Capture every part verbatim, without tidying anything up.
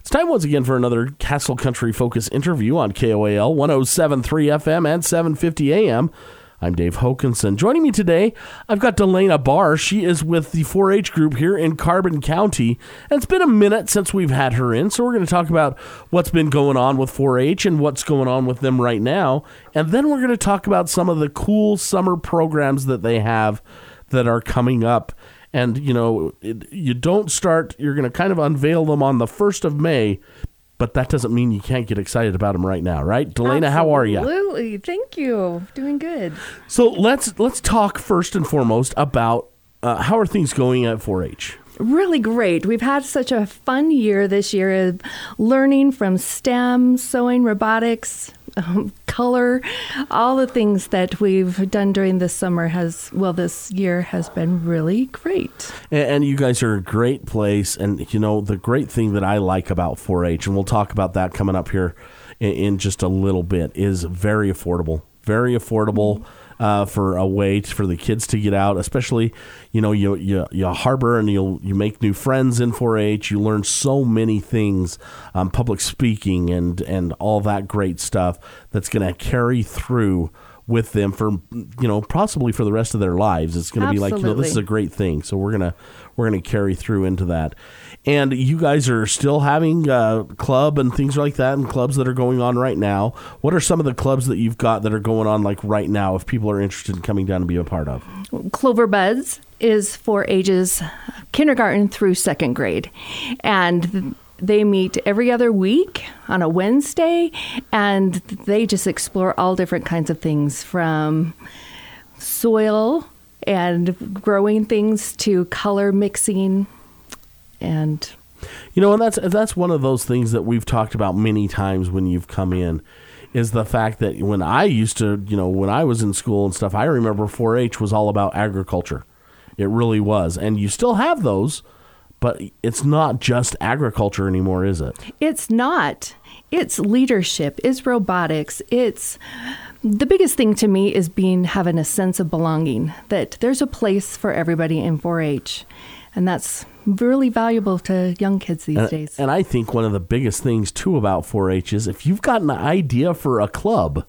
It's time once again for another Castle Country Focus interview on K O A L one oh seven point three F M and seven fifty A M. I'm Dave Hokanson. Joining me today, I've got Delana Barr. She is with the four H group here in Carbon County. And it's been a minute since we've had her in, so we're going to talk about what's been going on with four H and what's going on with them right now. And then we're going to talk about some of the cool summer programs that they have that are coming up. And, you know, it, you don't start, you're going to kind of unveil them on the first of May, but that doesn't mean you can't get excited about them right now, right? Delana, Absolutely. How are you? Absolutely. Thank you. Doing good. So let's let's talk first and foremost about uh, how are things going at four H? Really great. We've had such a fun year this year of learning from STEM, sewing, robotics, um, color, all the things that we've done during this summer has, well, this year has been really great. And, and you guys are a great place. And, you know, the great thing that I like about four H, and we'll talk about that coming up here in, in just a little bit, is very affordable. Very affordable. Mm-hmm. Uh, for a way to, for the kids to get out, especially, you know, you you, you harbor and you'll you make new friends in four H. You learn so many things, um, public speaking and and all that great stuff that's going to carry through with them for, you know, possibly for the rest of their lives. It's going to be like, you know, this is a great thing. So we're gonna we're gonna carry through into that. And you guys are still having uh, club and things like that, and clubs that are going on right now. What are some of the clubs that you've got that are going on like right now if people are interested in coming down and be a part of? Clover Buds is for ages kindergarten through second grade. And they meet every other week on a Wednesday, and they just explore all different kinds of things from soil and growing things to color mixing. And you know, and that's that's one of those things that we've talked about many times when you've come in, is the fact that when I used to, you know, when I was in school and stuff, I remember four H was all about agriculture. It really was. And you still have those, but it's not just agriculture anymore, is it? It's not. It's leadership. It's robotics. It's the biggest thing to me is being having a sense of belonging, that there's a place for everybody in four H. And that's really valuable to young kids these and, days. And I think one of the biggest things, too, about four H is if you've got an idea for a club,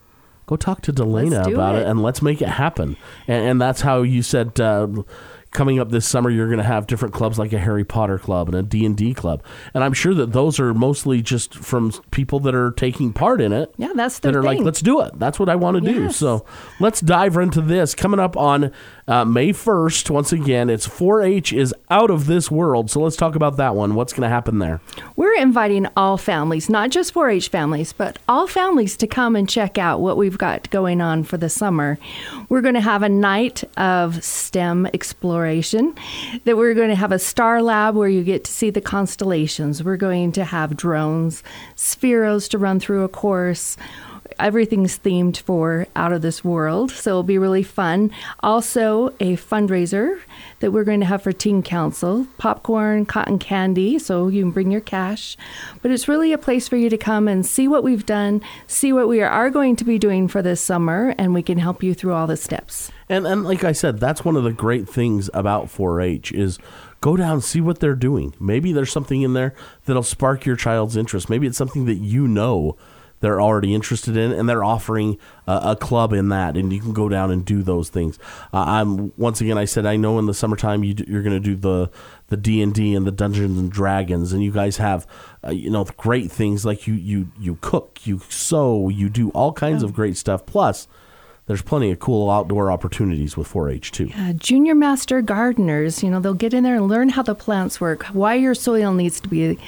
go talk to Delana about it. it and let's make it happen. And, and that's how you said uh, coming up this summer, you're going to have different clubs like a Harry Potter club and a D and D club. And I'm sure that those are mostly just from people that are taking part in it. Yeah, that's their That are thing. like, let's do it. That's what I want to do. Yes. So let's dive into this. Coming up on uh, May first, once again, it's four H is out of this world. So let's talk about that one. What's going to happen there? We're inviting all families, not just four H families, but all families to come and check out what we've got going on for the summer. We're going to have a night of STEM exploration, that we're going to have a star lab where you get to see the constellations. We're going to have drones, spheros to run through a course. Everything's themed for out of this world, so it'll be really fun. Also, a fundraiser that we're going to have for Teen Council, popcorn, cotton candy, so you can bring your cash. But it's really a place for you to come and see what we've done, see what we are going to be doing for this summer, and we can help you through all the steps. And and like I said, that's one of the great things about four H is go down and see what they're doing. Maybe there's something in there that'll spark your child's interest. Maybe it's something that you know they're already interested in, and they're offering uh, a club in that, and you can go down and do those things. Uh, I'm once again, I said, I know in the summertime you do, you're going to do the the D and D and the Dungeons and Dragons, and you guys have uh, you know great things like you you you cook, you sew, you do all kinds oh. of great stuff. Plus, there's plenty of cool outdoor opportunities with four H too. Yeah, junior master gardeners, you know, they'll get in there and learn how the plants work, why your soil needs to be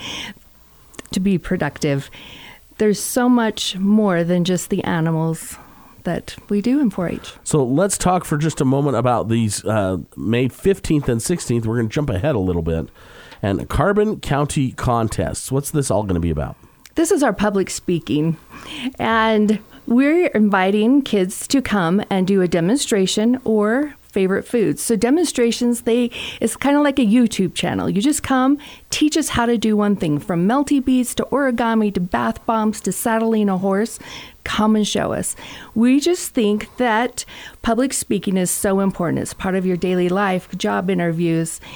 to be productive. There's so much more than just the animals that we do in four H. So let's talk for just a moment about these uh, May fifteenth and sixteenth. We're going to jump ahead a little bit. And Carbon County contests. What's this all going to be about? This is our public speaking. And we're inviting kids to come and do a demonstration or favorite foods. So demonstrations, they it's kind of like a YouTube channel. You just come, teach us how to do one thing, from melty beads to origami to bath bombs to saddling a horse. Come and show us. We just think that public speaking is so important. It's part of your daily life, job interviews.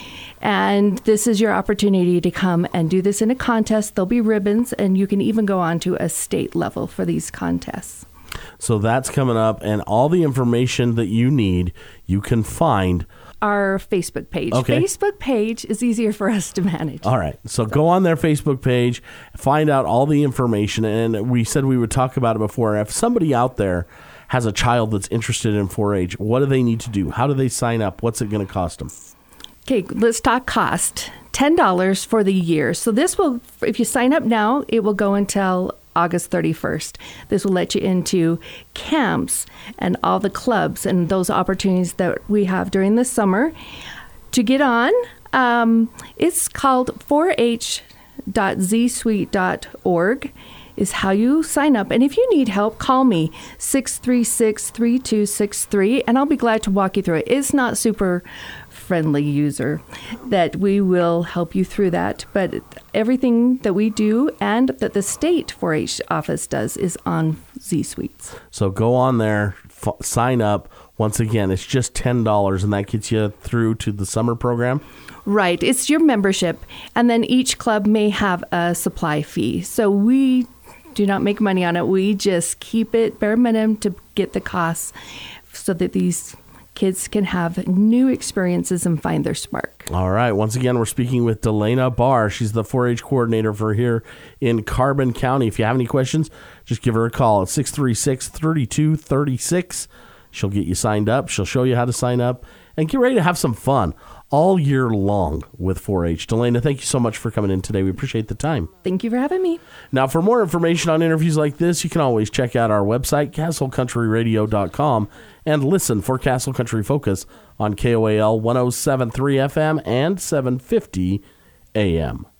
And this is your opportunity to come and do this in a contest. There'll be ribbons, and you can even go on to a state level for these contests. So that's coming up, and all the information that you need, you can find our Facebook page. Okay. Facebook page is easier for us to manage. All right. So, so go on their Facebook page, find out all the information. And we said we would talk about it before. If somebody out there has a child that's interested in four H, what do they need to do? How do they sign up? What's it going to cost them? Okay, let's talk cost. ten dollars for the year. So this will, if you sign up now, it will go until August thirty-first. This will let you into camps and all the clubs and those opportunities that we have during the summer. To get on, um, it's called four H dot z suite dot org is how you sign up. And if you need help, call me, six three six, three two six three, and I'll be glad to walk you through it. It's not super friendly user that we will help you through that, but everything that we do and that the state four H office does is on Z Suites. So go on there, f- sign up. Once again, it's just ten dollars, and that gets you through to the summer program. Right. It's your membership, and then each club may have a supply fee. So we do not make money on it. We just keep it bare minimum to get the costs so that these kids can have new experiences and find their spark. All right. Once again, we're speaking with Delana Barr. She's the four H coordinator for here in Carbon County. If you have any questions, just give her a call at six three six, three two three six. She'll get you signed up. She'll show you how to sign up and get ready to have some fun all year long with four H. Delana, thank you so much for coming in today. We appreciate the time. Thank you for having me. Now, for more information on interviews like this, you can always check out our website, castle country radio dot com, and listen for Castle Country Focus on K O A L one oh seven point three F M and seven fifty A M.